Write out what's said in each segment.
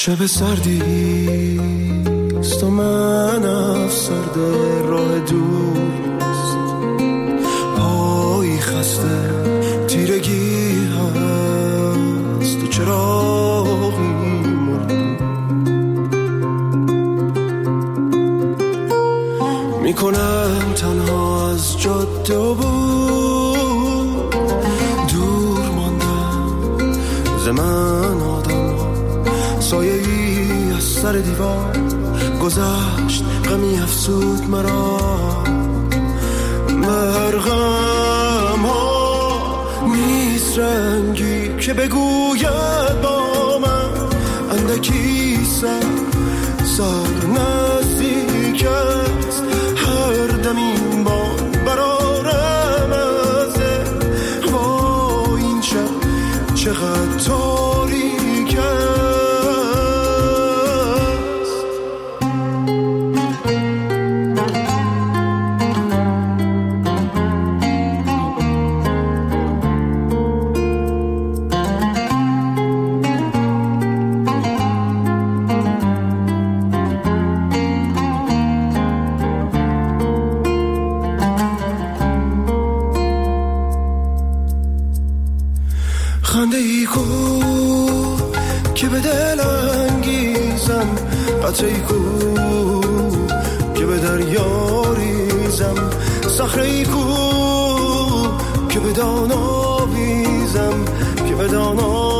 شب سردیست و من افسرده راه دوست، پایی خسته تیرگی هست و چراغی مرد میکنم تنها از جاده و بود دور ماندم ز من آدم سایه ای از سر دیوار گذشت غمی افسود مرا مرغم ها نیست رنگی که بگوید با من اندکی سر نزدیک است هر دم این باد برارم ازه با این شب چقدر تاریک است. خنده ای کو که به دل انگیزم، قطره ای کو که به دریا ریزم، صخره ای کو که به دان آویزم، که به دان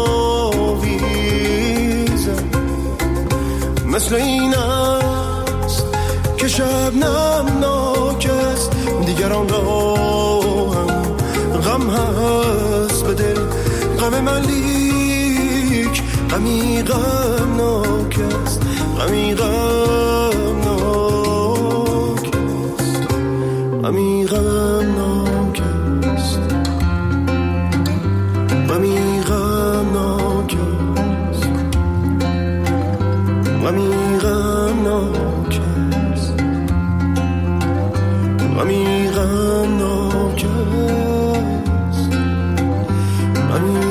آویزم. مثل این است که شبنم ناک است، دیگران را هم غم هست به دل، غم من لیک غمی غمناک است، غمی غمناک است، غمی غمناک است، غمی غمناک است، غمی غمناک است، غمی غمناک است، غمی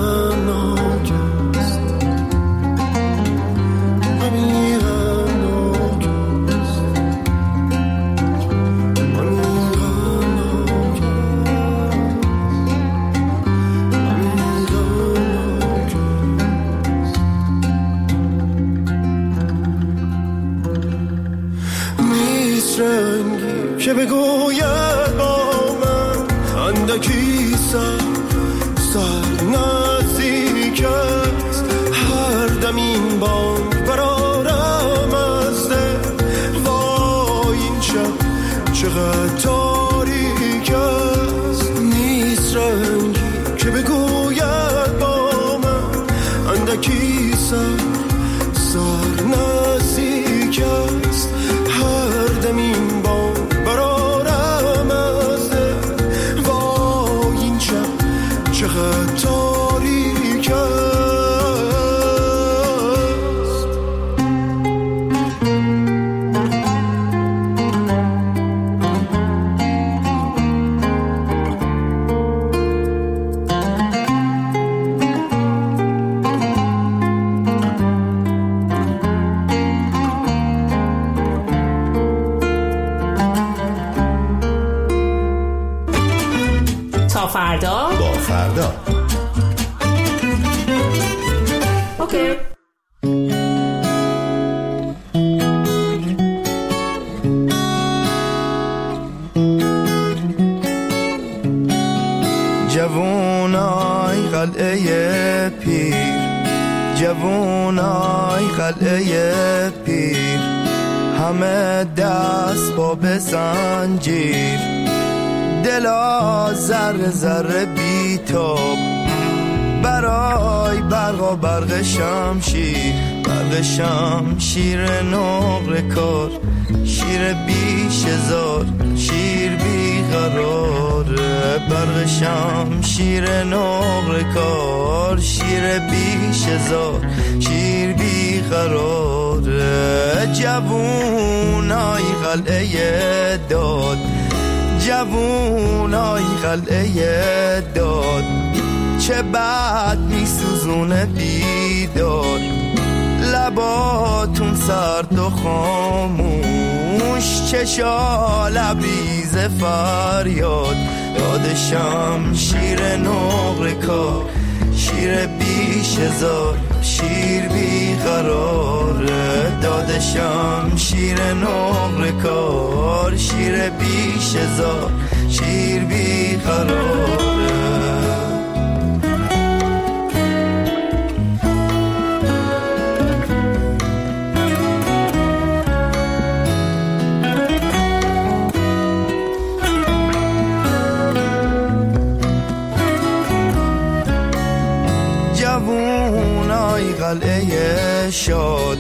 که بگوید با من اندکی سر نزدیک است هر دم این بانگ برارم از دل وای این شب چقدر تاریک است. نیست رنگی که بگوید با من اندکی سر نزدیک است هر دم این بانگ برارم از دل وای این شب چقدر تاریک است. فردا با فردا اوکی. جوونای قلعه پیر، جوونای قلعه پیر، همه دست با به زنجیر، دلا ذره ذره بیتاب برای برق و برق شمشیر، برق شمشیر نقره کار، شیر بیش هزار، شیر بیقرار، برق شمشیر نقره کار، شیر بیش هزار، شیر بیقرار. جوونای قلعه داد، جوونای قلعه داد، چه بد میسوزونه بیدار، لب سرد و خاموش چشا لبریز فریاد دادشم شیر نقره کار شیر بیش هزار شیر بیقرار دادشم شیر نقره کار شیر بیش هزار شیر بیقرار جوونای قلعه شاد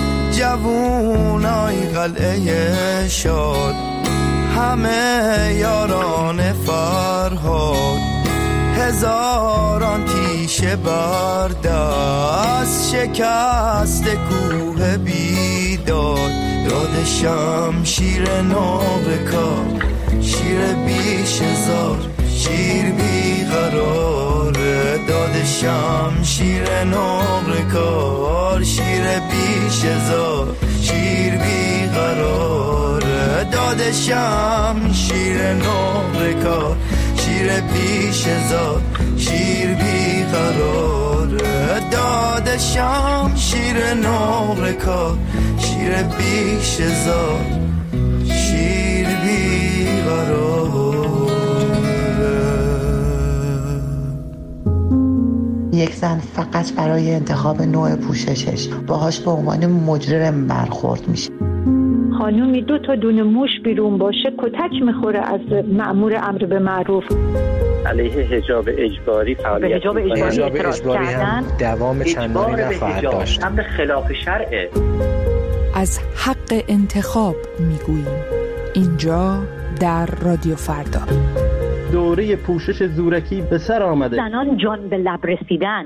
جوونای قلعه شاد همه یاران فرهاد هزاران تیشه بر دست شکست کوه بیداد دادشم شیر نابکار شیر بیش هزار شیر بیقرار دادشم شیر نابکار شیر بیش هزار شیر بیقرار دادشم شیر نابکار شیر بیش هزار شیر بیقرار دادشم شیر نابکار شیر بیش هزار شیر بیقرار. یک زن فقط برای انتخاب نوع پوششش باهاش به عنوان مجرم برخورد میشه. خانومی 2 تا دونه موش بیرون باشه کتک میخوره از مأمور امر به معروف. علیه حجاب اجباری فعالیت حجاب اجباری هم دوام چندانی نخواهد داشت. امر خلاف شرعه. از حق انتخاب میگوییم اینجا در رادیو فردا. دوره پوشش زورکی به سر آمده. زنان جان به لب رسیدن.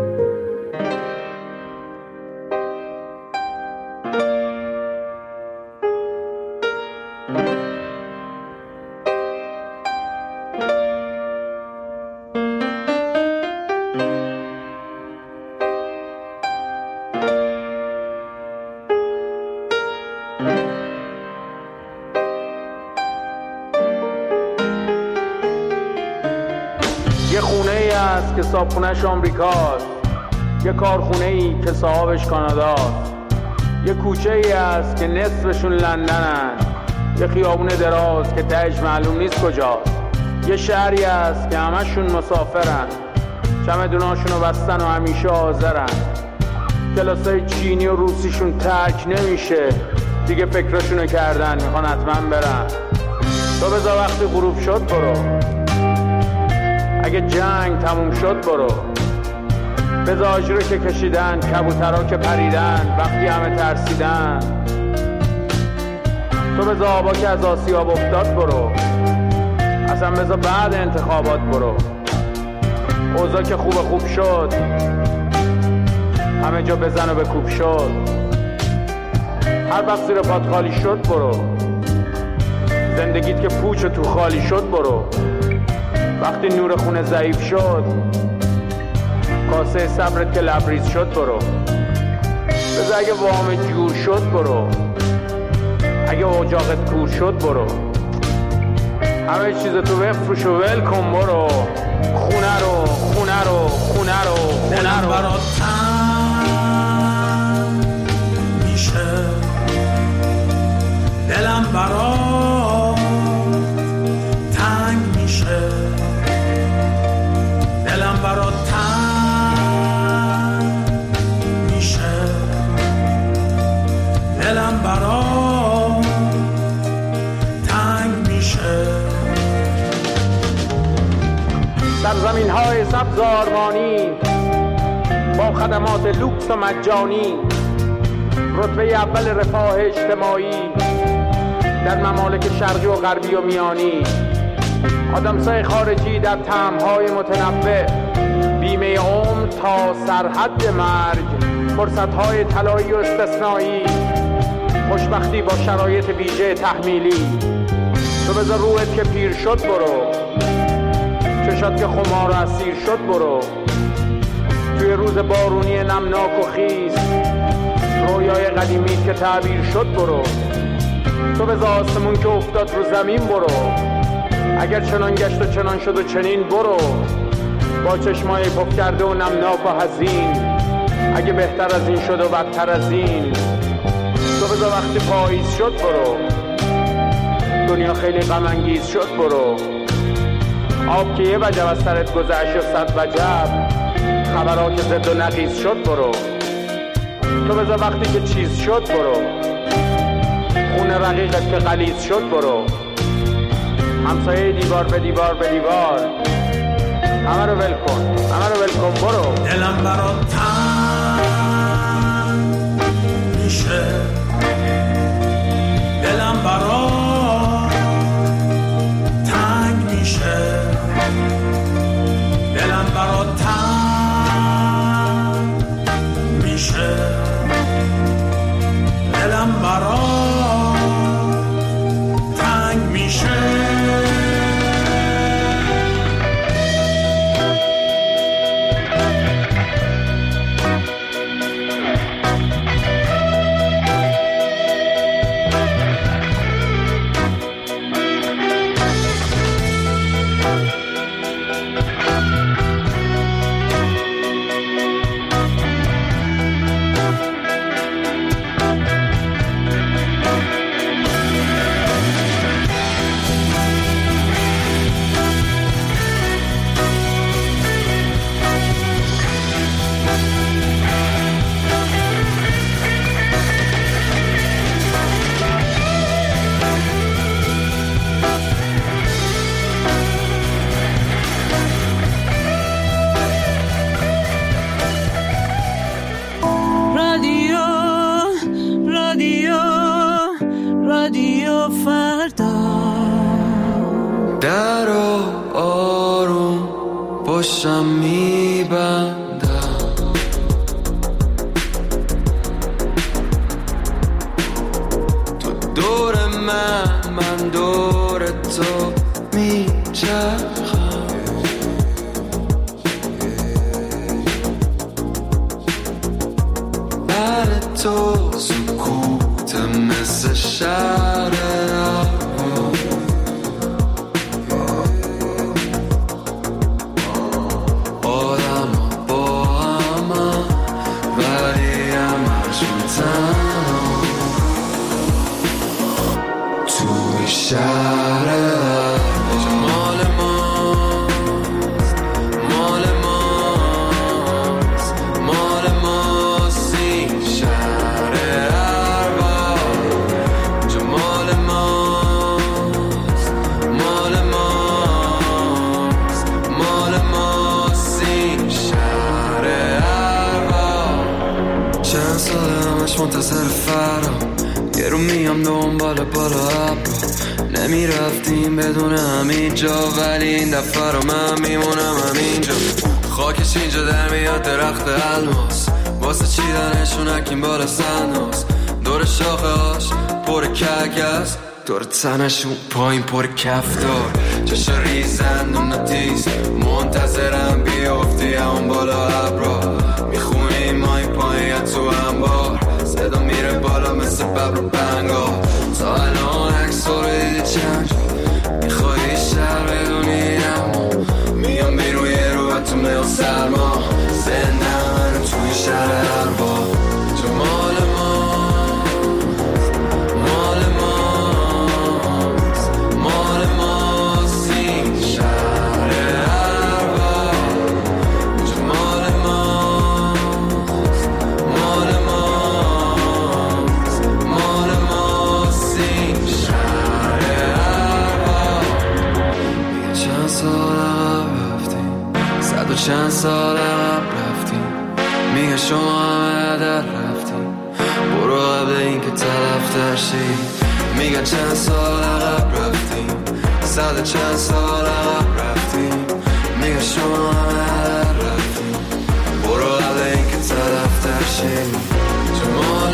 یه خونه ای هست که صاحبخونه‌اش آمریکاست، یه کارخونه ای که صاحبش کاناداست، یه کوچه ای هست که نصفشون لندنن، یه خیابون دراز که تهش معلوم نیست کجاست، یه شهری هست که همشون مسافرن، چمدوناشونو بستن و همیشه حاضرن، کلاسای چینی و روسیشون ترک نمیشه، دیگه فکرشونو کردن میخوان حتما برن. تو بذار وقتی غروب شد برو، اگه جنگ تموم شد برو، بذار آجرو که کشیدن کبوترها که پریدن وقتی همه ترسیدن، تو بذار آبا که از آسیاب افتاد برو، اصلا بذار بعد انتخابات برو، اوضاع که خوب شد همه جا بزن و بکوب شد، هر وقت زیر پات خالی شد برو، زندگیت که پوچ و تو خالی شد برو، وقتی نور خونه ضعیف شد کاسه صبرت که لبریز شد برو، بذار اگه وام جور شد برو، اگه اجاقت کور شد برو، همه چیز تو بفروش و ول کن برو، خونه رو دلم برات تنگ میشه، دلم برات تنگ میشه، دلم برات تنگ میشه، دلم برات تنگ میشه. سرزمین های سبز آرمانی با خدمات لوکس و مجانی، رتبه اول رفاه اجتماعی در ممالک شرقی و غربی و میانی، آدمسای خارجی در طعم‌های متنوع، بیمه عمر تا سرحد مرگ، فرصت‌های طلایی و استثنایی، خوشبختی با شرایط ویژه تحمیلی. تو بذار روحت که پیر شد برو، چشات که خمار و اسیر شد برو، توی روز بارونی نمناک و خیس رویا رویای قدیمی که تعبیر شد برو، تو به آسمون که افتاد رو زمین برو، اگر چنان گشت و چنان شد و چنین برو، با چشمای پف کرده و نمناک و حزین، اگه بهتر از این شد و بدتر از این، تو بذار وقتی پاییز شد برو، دنیا خیلی غم انگیز شد برو، آب که یه وجب از سرت گذشت و صد وجب، خبرها که زد و نقیز شد برو، تو بذار وقتی که چیز شد برو، خون رقیقت که غلیظ شد برو، همسایه دیوار به دیوار به دیوار، همه رو ول کن، همه رو ول کن برو. دلم برات تنگ میشه، دلم برات تنگ میشه، دلم برات تنگ میشه، دلم برات تنگ میشه. پشتم میبندم، تو دور من دور تو میچرخم، بعد تو سکوت مثل شهر منتظر فرام، یه رو میام دنبال بالا ابرو، نمیرفتیم بدون همین جا، ولی این دفعه رو من میمونم همینجا، خاکش اینجا در میاد درخت الماس، واسه چیدنشون اکیم بالا سنداز، دور شاخه هاش پر ککس، دور تنشون پایین پر کفتار، چشا ریزن و نتیز، منتظرم بیافتی همون بالا ابرا، میخونیم مای پایین تو انبار، صدا میره بالا مثل ببر و بنگا، تا الان عکس رو دیدی چند جا، میخوایی شهر بدونی اما میام بیرون یه رو تو میل سرما، زنده من توی شهر اربا، جو مال مال مال ماست این شهر اربا، جو مال چند سال عقب رفتیم، میگه شما همه در رفتیم، برو قبل این که طرف ترشی، میگه چند سال عقب رفتیم، صد چند سال عقب رفتیم، میگه شما همه در رفتیم، برو قبل این که طرف ترشی، تو مال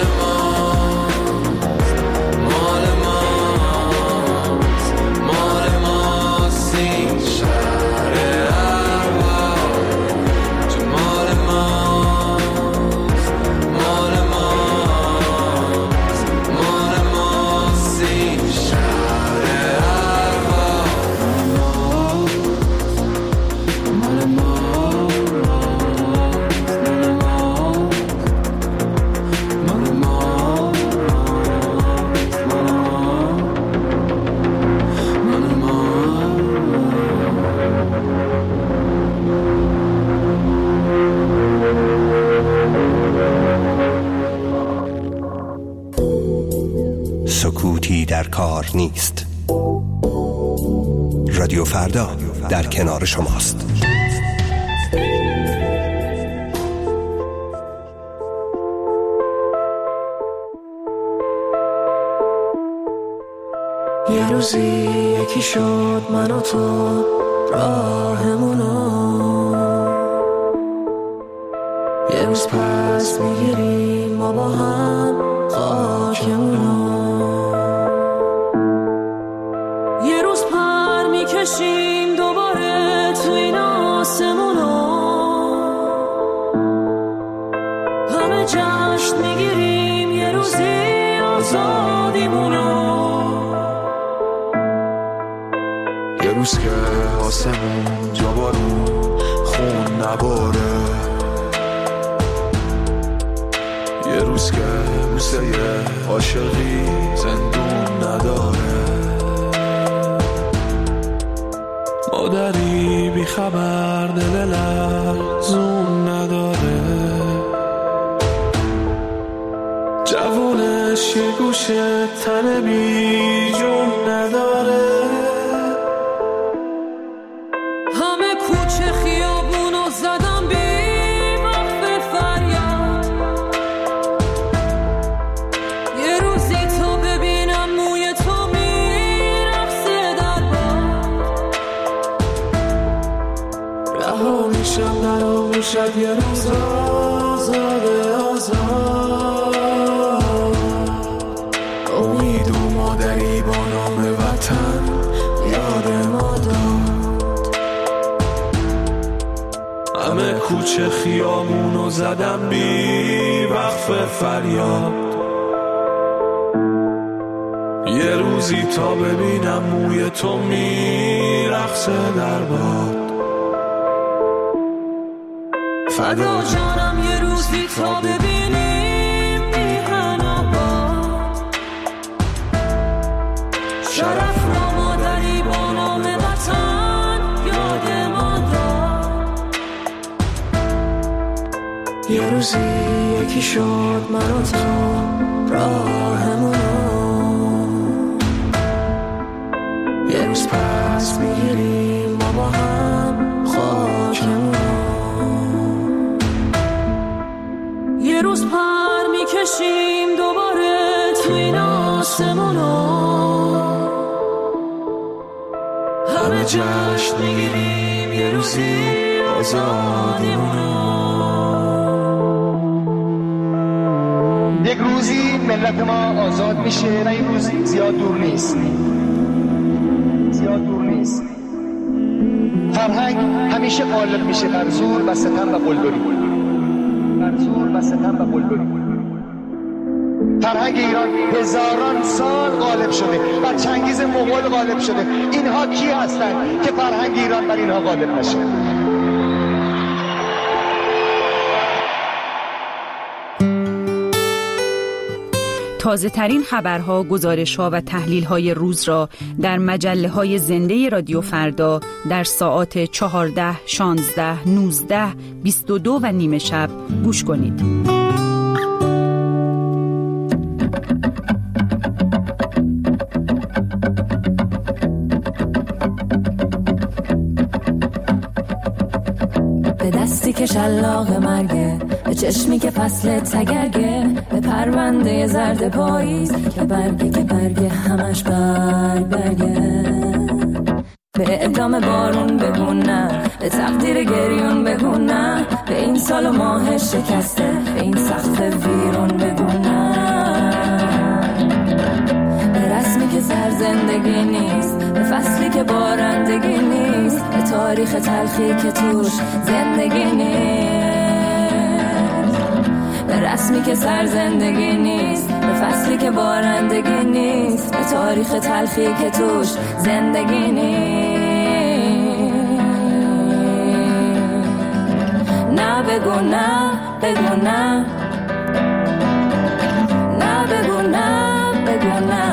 ماست این شهر مال سکوتی در کار نیست. رادیو فردا در کنار شماست. یه روزی یکی شد من و تو راهمونو، یه روز پس میگیریم ما با هم خاکمونو، یه روز پر میکشیم دوباره تو این آسمونو، همه جشن میگیریم یه روزی آزادیمونو، یه روز که آسمون جا بارون خون نباره، یه روز که موسه عاشقی زندون نداره، مادری بی خبر دل لرزون نداره، جوونش یه گوشه تن بی جون نداره، همه کوچه خیابونو زدم بی وقف فریاد، یه روزی تو ببینم موی تو میرقصه در باد، رها میشم در آغوشت یه روز آزاده آزاد، امید و مادری با نام وطن یاد ما داد، همه کوچه خیامونو زدم بی وقف فریاد، یه روزی تا ببینم موی تو میرقصه در باد، فدا جانم یه روزی تا ببینیم میهن آباد، شرف را مادری با نام وطن یاد ما داد، یه روزی یکی شد من و تو راهمونو، یه روز پس میگیریم ما با هم خاکمونو، یه روز پر میکشیم دوباره تو این آسمونو، همه جشن میگیریم یه روزی آزادیمونو، یک روزی ملت ما آزاد میشه و این روز زیاد دور نیست، زیاد دور نیست. فرهنگ همیشه غالب میشه بر زور و ستم و قلدری، بر زور و ستم و قلدری. فرهنگ ایران هزاران سال غالب شده، بر چنگیز مغول غالب شده. اینها کی هستند که فرهنگ ایران بر اینها غالب نشه؟ تازه ترین خبرها، گزارش‌ها و تحلیل‌های روز را در مجله‌های زنده رادیو فردا در ساعات 14، 16، 19، 22 و نیم شب گوش کنید. به دستی که شلاق مرگه، به چشمی که فصل تگرگه، به پرونده زرد پاییز که برگه همش برگه، به اعدام بارون بگون نه، به تقدیر گریون بگون نه، به این سال و ماه شکسته، به این سقف ویرون بگون نه، به رسمی که سر زندگی نیست، به فصلی که بارندگی نیست، به تاریخ تلخی که توش زندگی نیست، به رسمی که سر زندگی نیست، به فصلی که بارندگی نیست، به تاریخ تلخی که توش زندگی نیست. نه بگو نه، بگو نه، نه بگو نه، بگو نه،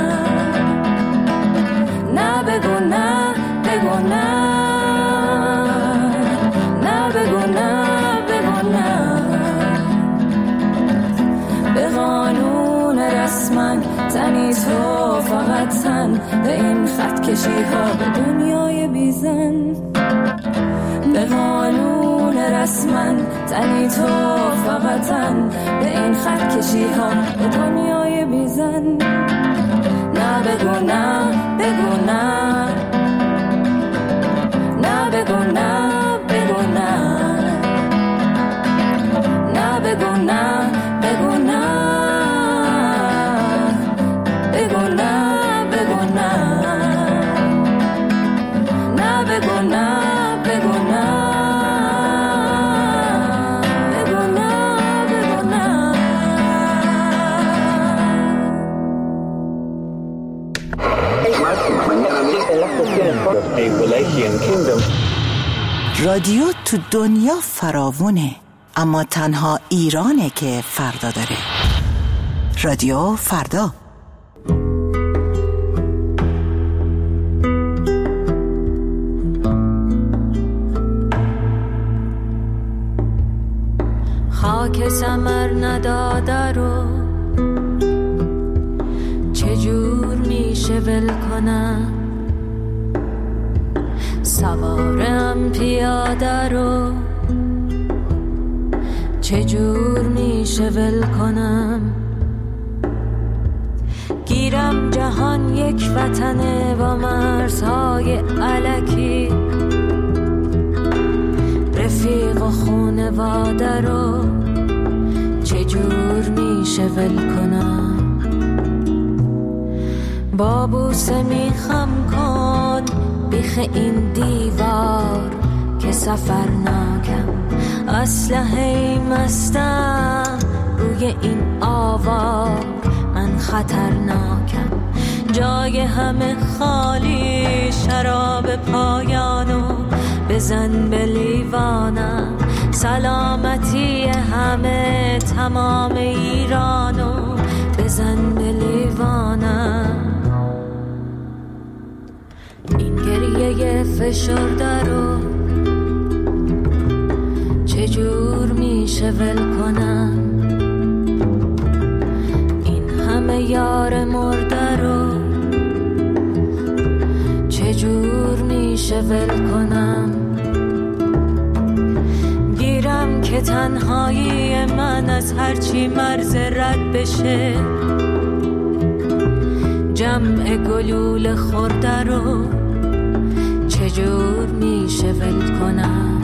نه بگو نه، بگو نه، نه بگو نه، بگو نه، به قانون رسما تنی تو فقط تن به این خط کشی ها به دنیای بیزن به قانون رسما تنی تو فقط تن به این خط کشی ها به دنیای بیزن نه بگو نه بگو نه نه بگو نه بگو نه نه بگو نه بگو نه بگو نه بگو نه نه بگو نه بگو نه بگو نه بگو نه. رادیو تو دنیا فراوونه، اما تنها ایرانه که فردا داره. رادیو فردا. خاک ثمر نداده رو چجور میشه ول کنم، سوارم پیاده رو چجور میشه ول کنم، گیرم جهان یک وطنه با مرزهای الکی، رفیق و خونواده رو چجور میشه ول کنم، با بوسه میخم کن بیخ این دیوار که سفر ناکم، اسلحه مستم روی این آوار من خطرناکم، جای همه خالی شراب پایانو بزن به لیوانم، سلامتی همه تمام ایرانو بزن به لیوانم، این گریه فشرده رو چجور میشه ول کنم، این همه یار مرده رو چجور میشه ول کنم، گیرم که تنهایی من از هرچی مرز رد بشه، جمع گلول خورده رو چجور میشه ول کنم،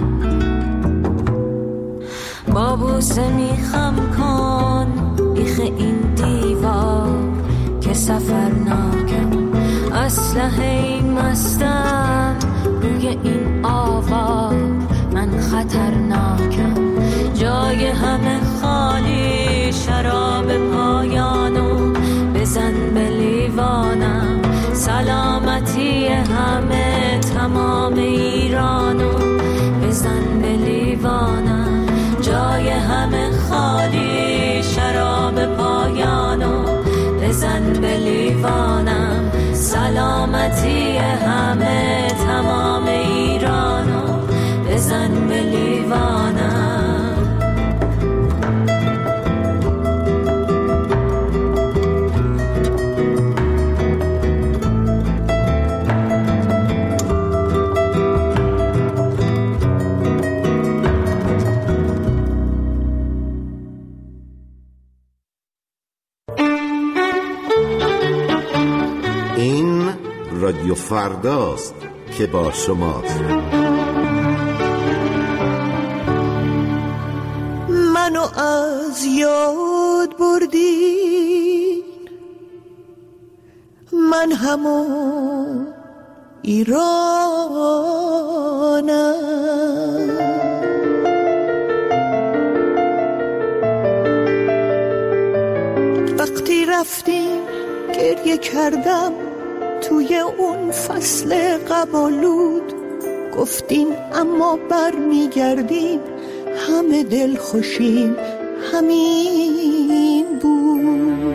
با بوسه میخم کن بیخ این دیوار که سفر ناکم، اسلحه مستم روی این آوار من خطرناکم، جای همه خالی شراب پایانو بزن به لیوانم، سلامتی همه تمام ایرانو بزن به لیوانم، جای همه خالی شراب پایانو بزن به لیوانم، سلامتی همه تمام ایرانو بزن به لیوانم. رادیو فرداست که با شماست. منو از یاد بردی، من همون ایرانم، وقتی رفتیم گریه کردم توی اون فصل قبالود، گفتین اما بر میگردیم همه دل خوشیم همین بود،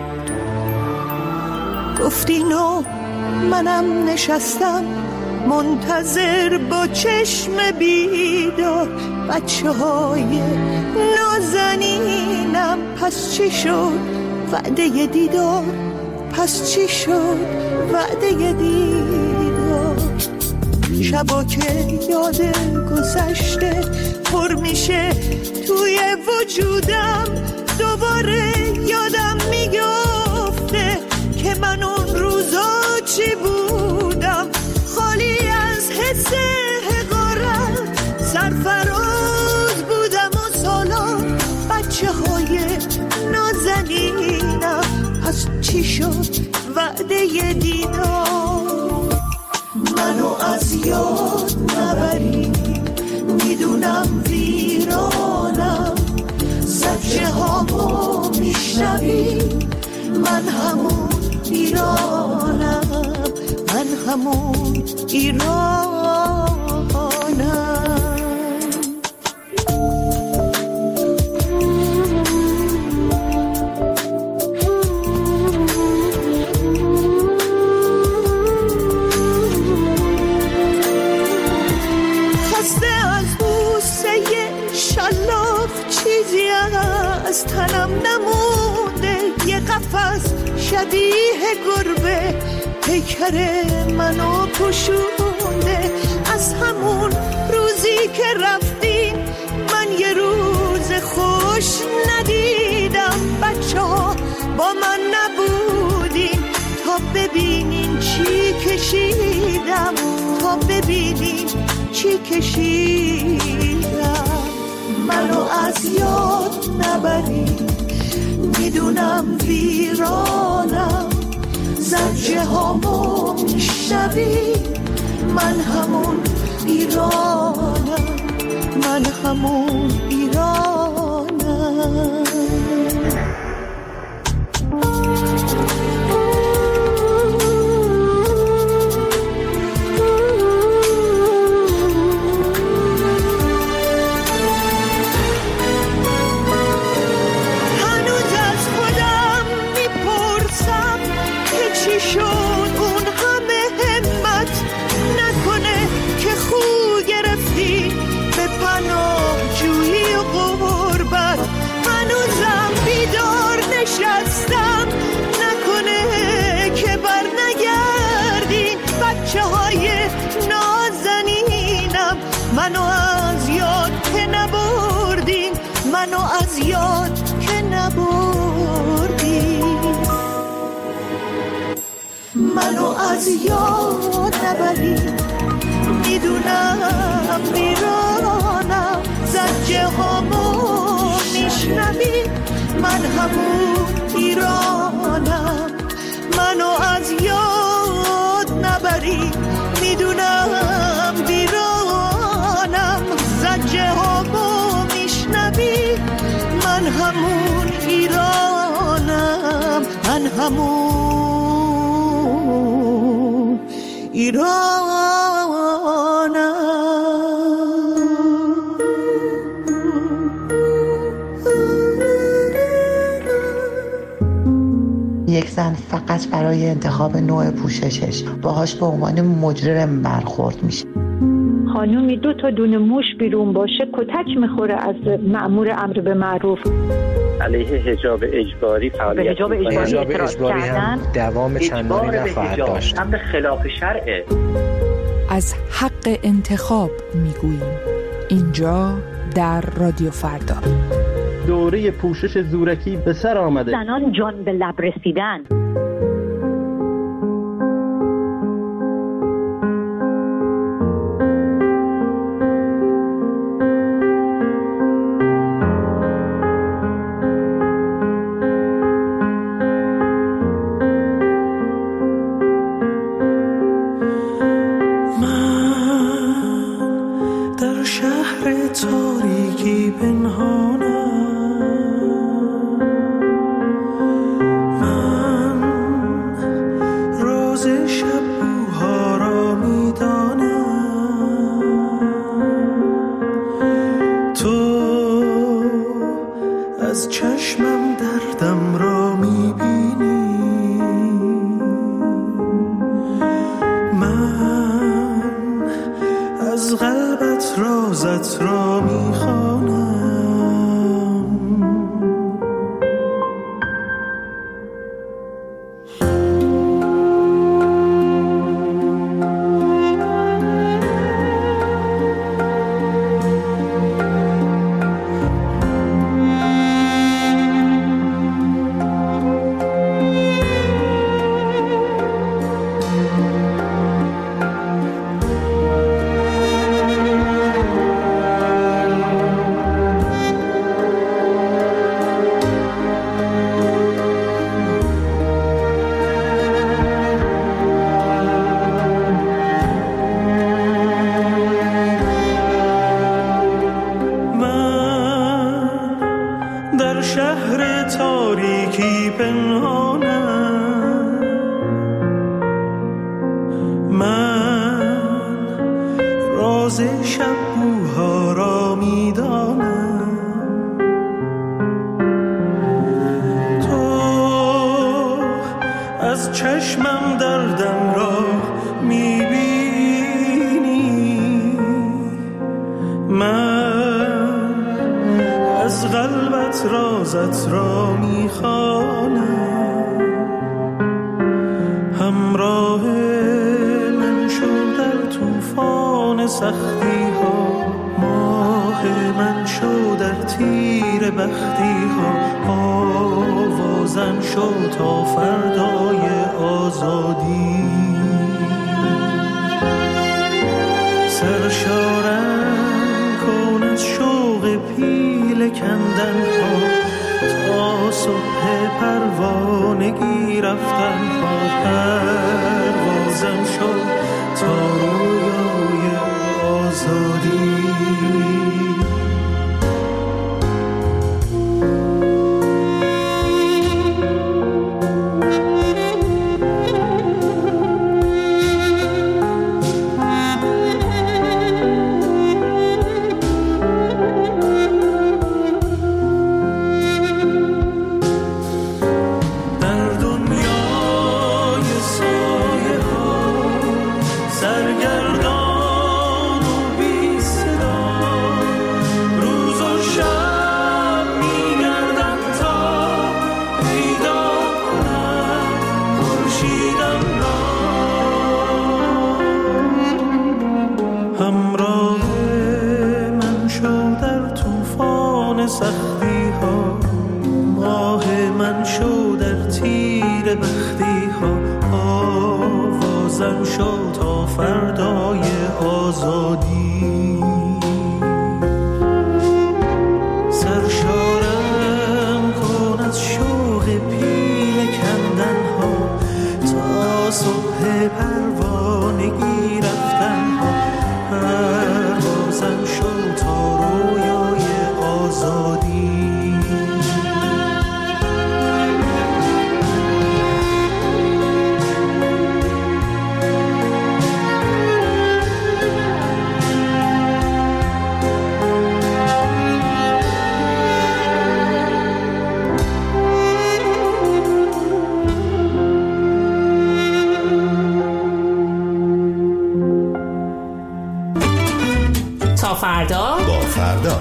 گفتین و منم نشستم منتظر با چشم بیدار، بچه های نازنینم پس چی شد وعده دیدار، پس چی شد وعده دیدار؟ شبا که یاد گذشته پر میشه توی وجودم، دوباره یادم میگفته که من اون روزا چی بودم، خالی از حس حقارت، سرفراز بودم و سالا بچه های نازنینم. پس چی شد وعده دیدار؟ منو از یاد نبری، میدونم ویرانم، زجه هامو میشنوی، من همون ایرانم، من همون ایرانم. چیزی از تنم نمونده، یه قفس شبیه گربه پیکر منو پوشونده. از همون روزی که رفتیم من یه روز خوش ندیدم، بچه ها با من نبودیم تا ببینین چی کشیدم، تا ببینین چی کشیدم. منو از یاد نبری، میدونم ویرانم، زجه هامو میشنوی، من همون ایرانم، من همون ایرانم. منو از یاد که نبردین، منو از یاد که نبردین، منو از یاد نبرین، میدونم ویرانم، زجه هامو میشنوی، من همون ایرانم. منو از یاد نبرین، میدونم ویرانم، زجه هامو میشنوی، من همون ایرانم، من همون ایرانم. یک زن فقط برای انتخاب نوع پوششش باهاش به عنوان مجرم برخورد میشه. خانومی 2 تا دونه موش بیرون باشه کتک میخوره از مأمور امر به معروف. علیه حجاب اجباری فعالیت حجاب اجباری هم دوام چندانی نخواهد داشت. امر خلاف شرعه. از حق انتخاب میگوییم اینجا در رادیو فردا. دوره پوشش زورکی به سر آمده. زنان جان به لب رسیدن. من خیلی پنهانم، من راز شبوها را میدانم. تو از چشمم دردم را میبینی، من از قلبت رازت را میخوانم. همراه من شو در طوفان سختی ها، ماه من شو در تیر بختی ها، آوازم شو تا فردای آزادی. سرشارم کن از شوق پیل کندن ها، تا صبح پروانگی رفتن ها. پروازم شو تا رویای آزادی. سختی ها، ماه من شو در تیر بختی ها، آوازم شو تا فردای آزادی. سرشارم کن از شوق پیل کندن ها، تا صبح پروانگی رفتن ها. پروازم شو تا رویای آزادی. تا فردا با فردا.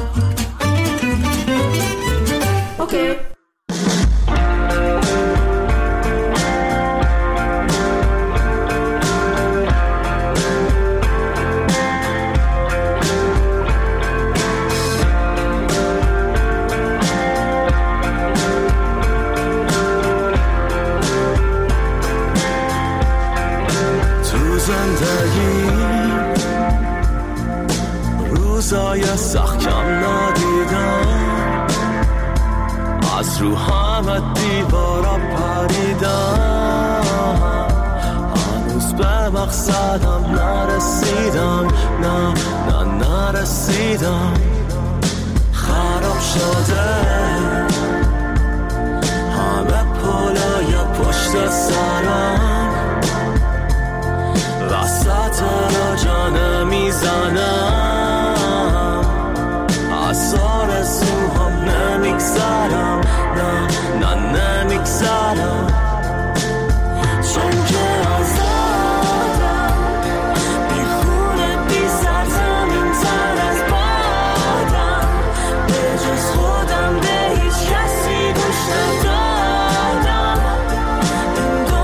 اوکی. تو زندگی روزای سخت کم ندیدم، از رو همه دیوارا پریدم، هنوز به مقصدم نرسیدم، نه نرسیدم. خراب شده همه پلای پشت سرم، وسط را جانه میزنم، از آرزوهام نمیگذرم، نه نمیگذرم. چون که آزادم، بی خونه بی سرزمین تر از بادم، به جز خودم به هیچ کسی گوش ندادم. این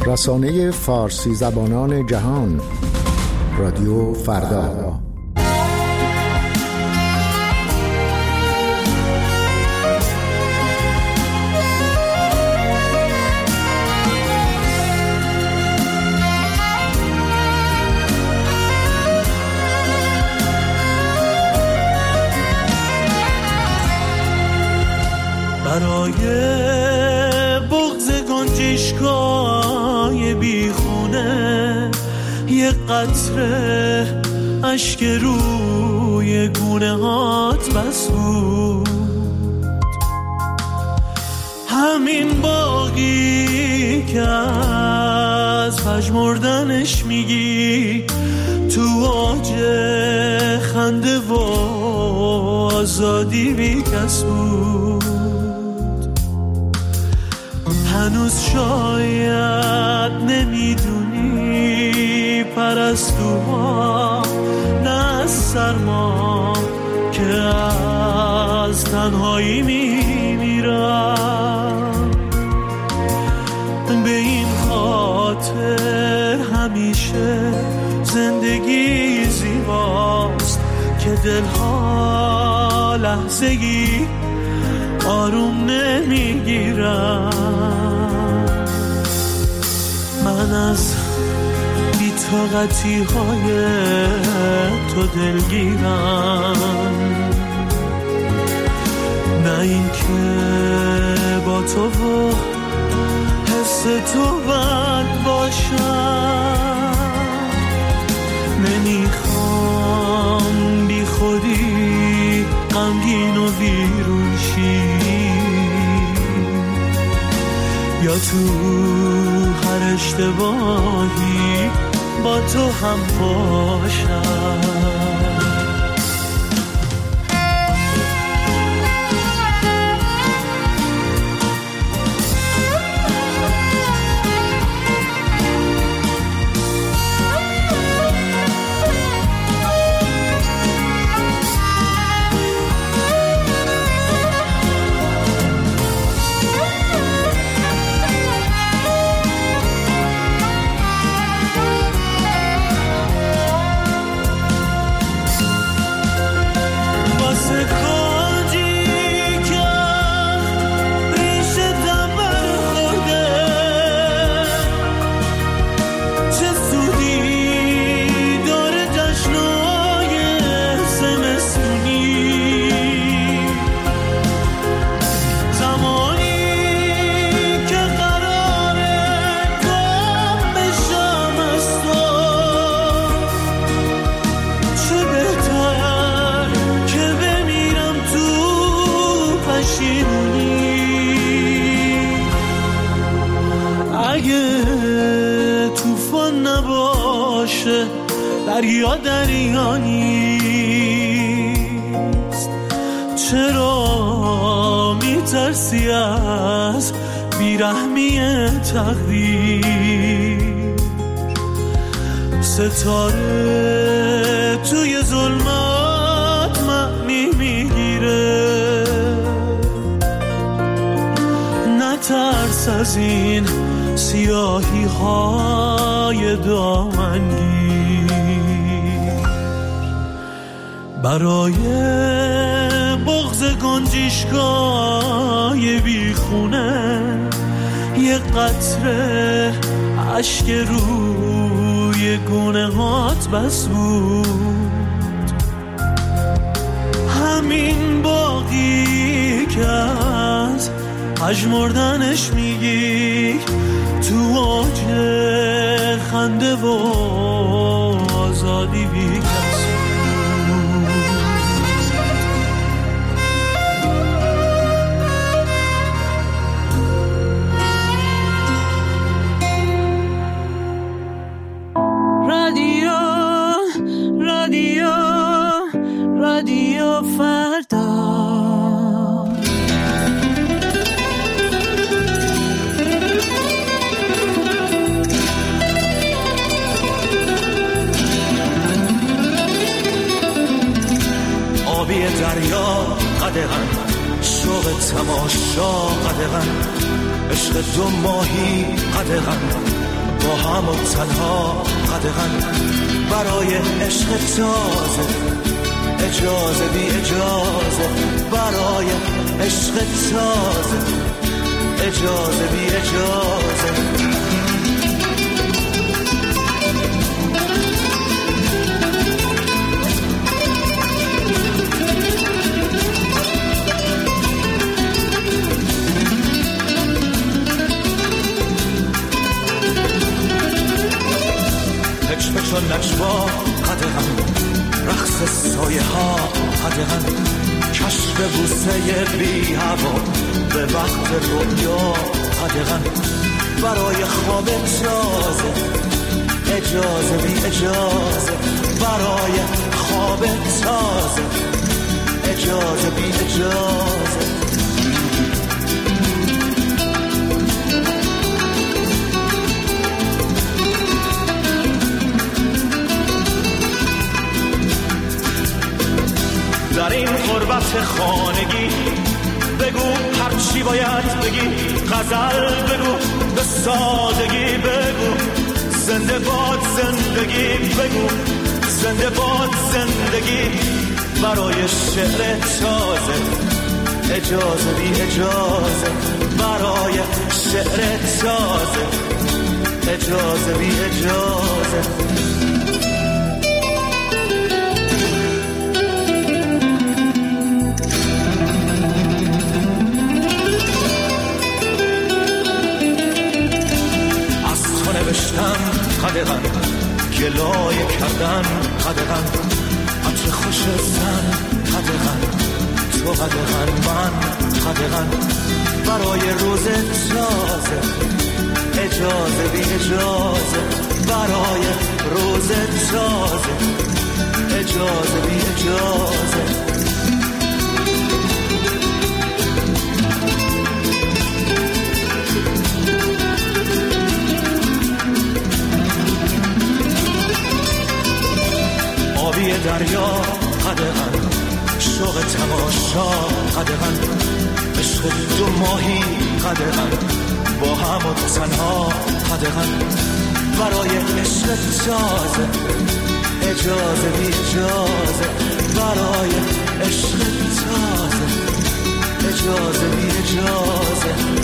رسانه فارسی زبانان جهان، رادیو فردا. برای بغض گنجشگاه بیخونه یه قطره اشک روی گونه هات بس بود. همین باقی که از پژمردنش میگی تو اوج خنده و آزادی بیکس بود. هنوز شاید نمیدونی پرستوها نه از سرما که از تنهایی میمیرن. به این خاطر همیشه زندگی زیباست که دلها لحظه‌ای آروم نمیگیرن. من از بی‌طاقتی های تو دلگیرم، نه این که با تو و حس تو بد باشم. نمیخوام بی خودی غمگین و ویروشی یا تو هر اشتباهی با تو هم باشم. دریا دریا نیست، چرا میترسی از بیرحمی تقدیر؟ ستاره توی ظلمات معنی میگیره، نترس از این سیاهی های دامنگیر. برای بغض گنجشگاه بیخونه یه قطره اشک روی گونه هات بس بود. همین باقی که از پژمردنش میگی تو اوج خنده و آزادی بیکس. رادیو فردا. آبی دریا قدغن شوق تماشا قدغن، عشق دو ماهی قدغن، با هم و تنها قدغن، برای عشق تازه اجازه بی اجازه، برای عشق تازه اجازه بی اجازه. هجف چون نجوا قدغن، رقص سایه ها قدغن، کشف بوسه بی هوا به وقت رویا قدغن، برای خواب تازه اجازه بی اجازه، برای خواب تازه اجازه بی اجازه. در این غربت خانگی بگو هرچی باید بگی، غزل بگو به سادگی بگو، زنده باد زندگی بگو، زنده باد زندگی، برای شعر تازه اجازه بی اجازه، برای شعر تازه اجازه بی اجازه. نوشتن قدغن، گلایه کردن قدغن، عطر خوش زن قدغن، تو قدغن من قدغن، برای روز تازه اجازه بی اجازه، برای روز تازه اجازه بی اجازه. آبی دریا قدغن، شوق تماشا قدغن، عشق دو ماهی قدغن، با هم و تنها قدغن، برای عشق تازه اجازه بی اجازه، برای عشق تازه اجازه بی اجازه.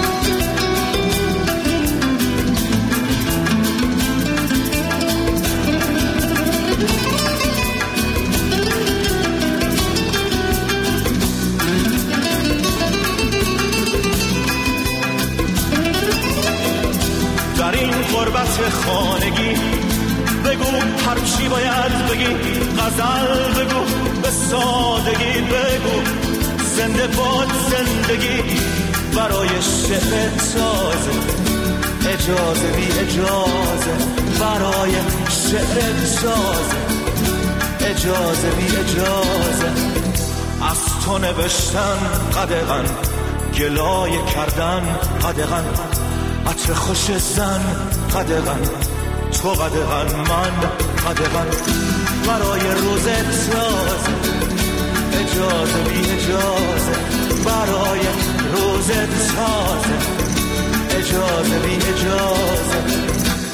در این غربت خانگی بگو هرچی باید بگی، غزل بگو به سادگی بگو، زنده باد زندگی، برای شعر تازه اجازه بی اجازه، برای شعر تازه اجازه بی اجازه. از تو نوشتن قدغن، گلایه کردن قدغن، عطر خوش زن قدغن، تو قدغن من قدغن، برای روز تازه اجازه بی اجازه، برای روز تازه اجازه بی اجازه.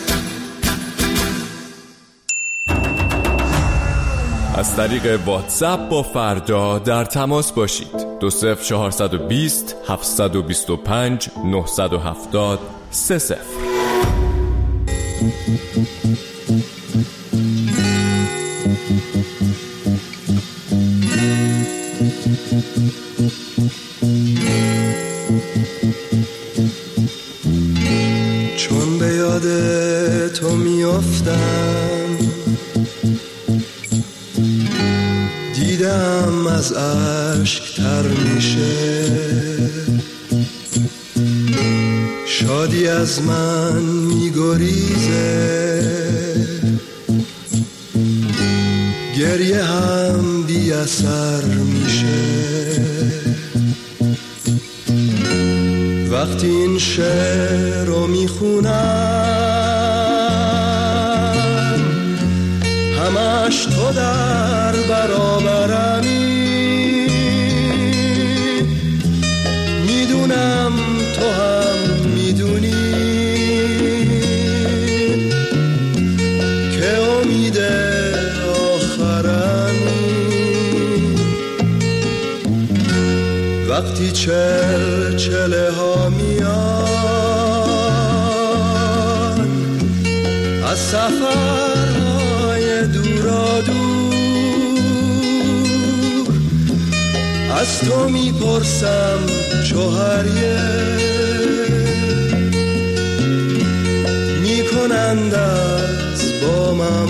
از طریق واتساپ با فردا در تماس باشید. 20420 725 970 30. چون به یاد تو میافتم، دیدم از اشک تر میشه، شادی از من میگریزه، گریه هم بی اثر میشه. وقتی این شعر رو میخونم، همش تو در برابرمی، وقتی چله ها میان از سفرهای دورا دور، از تو میپرسم چو هریه میکنند از با من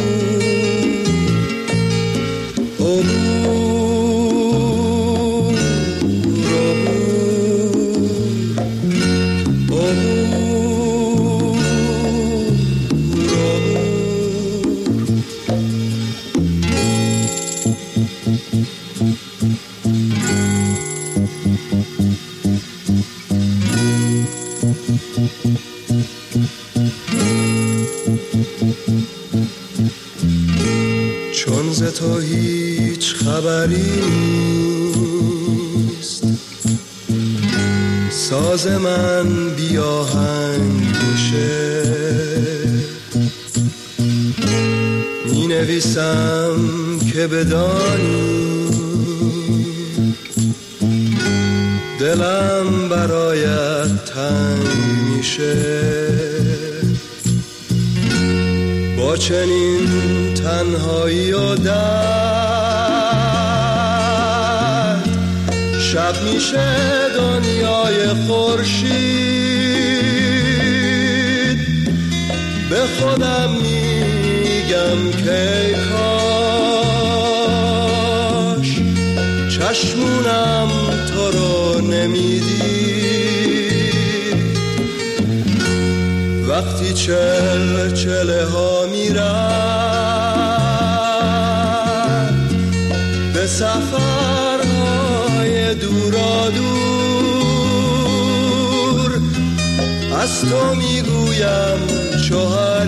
چون ز تو هیچ خبری نیست، ساز من بی آهنگ میشه، می نویسم که بدانی دلم برایت تنگ میشه. با چنین تنهایی و درد شب میشه دنیای خورشید. به خودم میگم که کاش چشمونم تو رو نمیدید. وقتی چله ها میرن به سفرهای دورا دور، از تو میگویم چو هر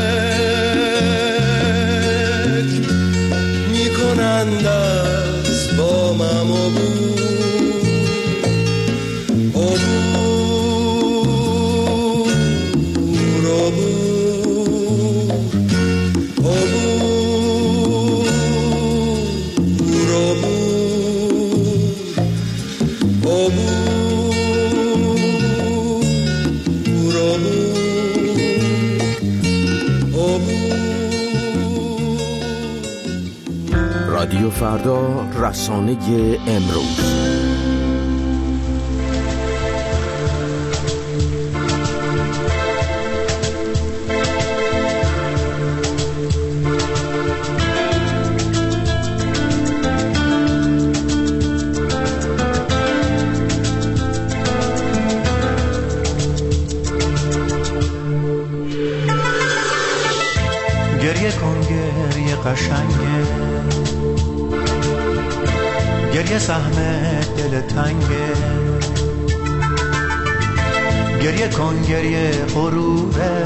یک میکنند از با من رادیو فردا، رسانه امروز. گریه کن گریه قشنگه، گریه سهم دل تنگه، گریه کن گریه غروره،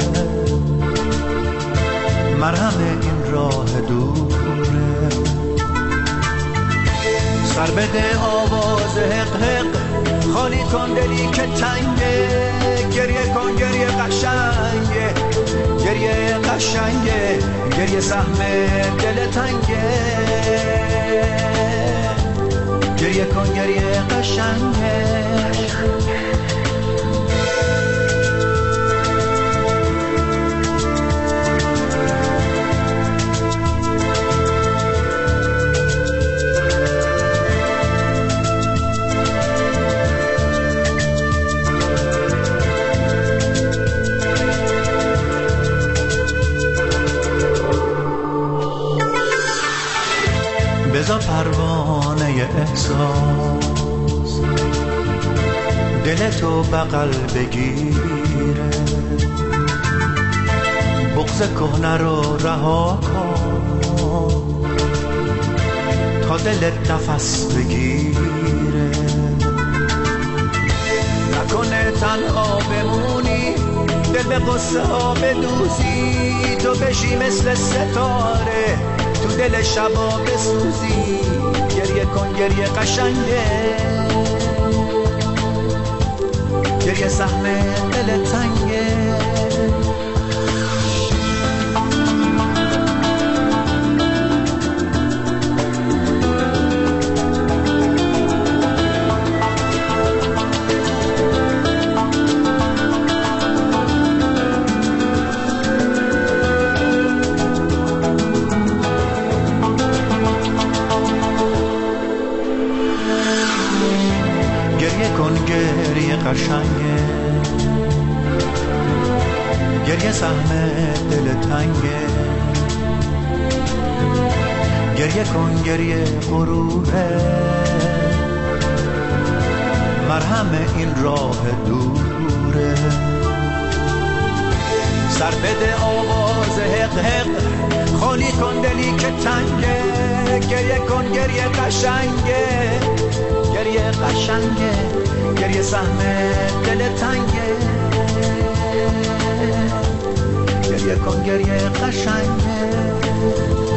مرهم این راه دوره. سر بده آواز حق حق، خالی کن دلی که تنگه. گریه کن گریه قشنگه، گریه قشنگه، گریه سهم دل تنگه. گریه کن گریه قشنگه. بذار پروانه احساس دل تو بغل بگیره، بغض کهنه رو رها کن تا دلت نفس بگیره. نکنه تنها بمونی، دل به قصه ها بدوزی، تو بشی مثل ستاره تو دل شبا بسوزی. گریه کن گریه قشنگه، گریه سهم دل تنگه. گریه کن گریه قشنگه، گریه سهم دل تنگه، گریه کن گریه غروره، مرهم این راه دوره. سر بده آواز حق حق، خالی کن دلی که تنگه، گریه کن گریه قشنگه، گریه قشنگه، گریه سهم دل تنگه، گریه کن گریه قشنگه.